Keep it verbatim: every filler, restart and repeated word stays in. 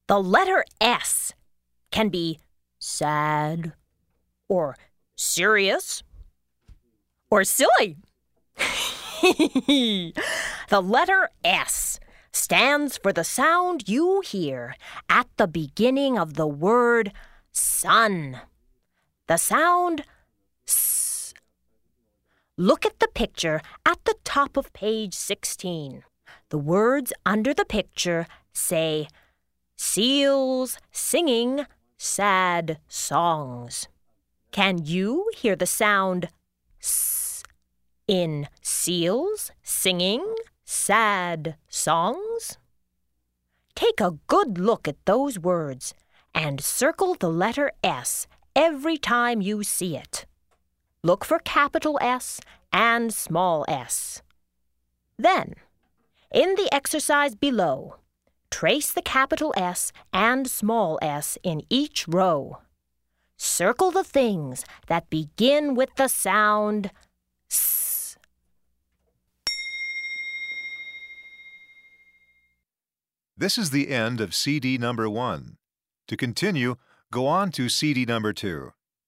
The letter S can be sad or serious or silly. The letter S stands for the sound you hear at the beginning of the word sun. The sound S. Look at the picture at the top of page sixteen. The words under the picture say, seals singing sad songs. Can you hear the sound S in seals singing sad songs? Take a good look at those words and circle the letter S every time you see it. Look for capital S and small s. Then, in the exercise below, trace the capital S and small s in each row. Circle the things that begin with the sound S. This is the end of C D number one. To continue, go on to C D number two.